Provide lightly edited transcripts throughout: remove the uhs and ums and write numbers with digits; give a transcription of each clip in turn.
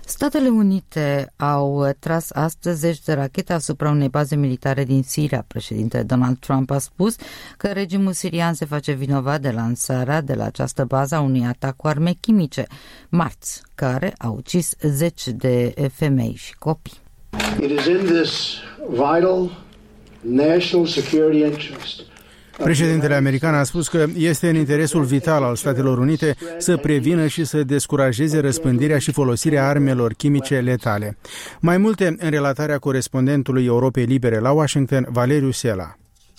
Statele Unite au tras astăzi 10 de rachete asupra unei baze militare din Siria. Președintele Donald Trump a spus că regimul sirian se face vinovat de lansarea de la această bază a unui atac cu arme chimice, marți, care a ucis 10 de femei și copii. It is in this vital national security interest. Președintele american a spus că este în interesul vital al Statelor Unite să prevină și să descurajeze răspândirea și folosirea armelor chimice letale. Mai multe în relatarea corespondentului Europei Libere la Washington, Valeriu Sela.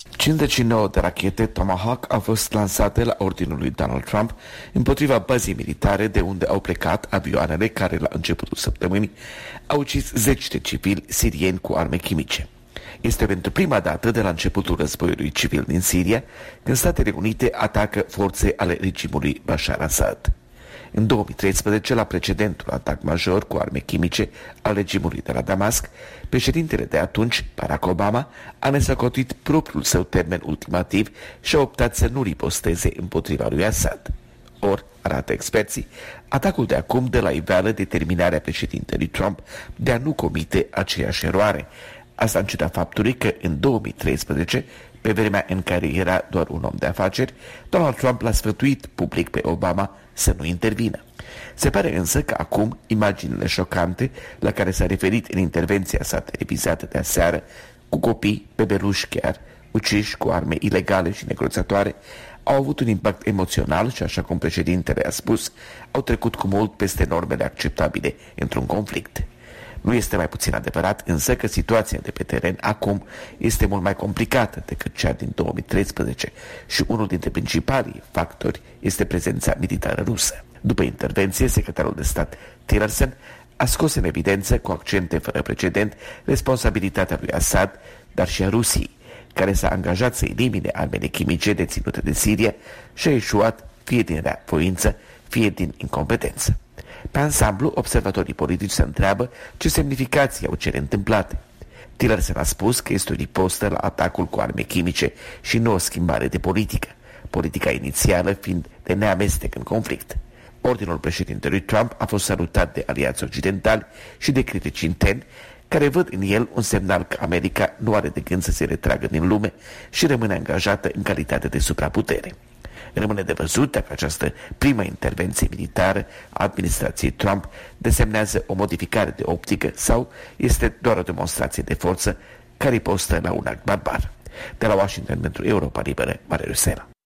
59 de rachete Tomahawk au fost lansate la ordinul lui Donald Trump împotriva bazei militare de unde au plecat avioanele care la începutul săptămânii au ucis 10 de civili sirieni cu arme chimice. Este pentru prima dată de la începutul războiului civil din Siria când Statele Unite atacă forțe ale regimului Bashar Assad. În 2013, la precedentul atac major cu arme chimice al regimului de la Damasc, președintele de atunci, Barack Obama, a nesocotit propriul său termen ultimativ și a optat să nu riposteze împotriva lui Assad. Or, arată experții, atacul de acum dă la iveală determinarea președintelui Trump de a nu comite aceeași eroare. Asta în ciuda faptului că în 2013, pe vremea în care era doar un om de afaceri, Donald Trump l-a sfătuit public pe Obama să nu intervină. Se pare însă că acum imaginile șocante la care s-a referit în intervenția sa televizată de aseară, cu copii, bebeluși chiar, uciși cu arme ilegale și necruțătoare, au avut un impact emoțional și, așa cum președintele a spus, au trecut cu mult peste normele acceptabile într-un conflict. Nu este mai puțin adevărat însă că situația de pe teren acum este mult mai complicată decât cea din 2013 și unul dintre principalii factori este prezența militară rusă. După intervenție, secretarul de stat Tillerson a scos în evidență cu accente fără precedent responsabilitatea lui Assad, dar și a Rusiei, care s-a angajat să elimine armele chimice deținute de Siria și a eșuat fie din voință, fie din incompetență. Pe ansamblu, observatorii politici se întreabă ce semnificații au cele întâmplate. Tillerson a spus că este o ripostă la atacul cu arme chimice și nu o schimbare de politică, politica inițială fiind de neamestec în conflict. Ordinul președintelui Trump a fost salutat de aliați occidentali și de critici interni, care văd în el un semnal că America nu are de gând să se retragă din lume și rămâne angajată în calitate de supraputere. Rămâne de văzut dacă această primă intervenție militară a administrației Trump desemnează o modificare de optică sau este doar o demonstrație de forță care postă la un act barbar. De la Washington pentru Europa Liberă, Valeriu Sela.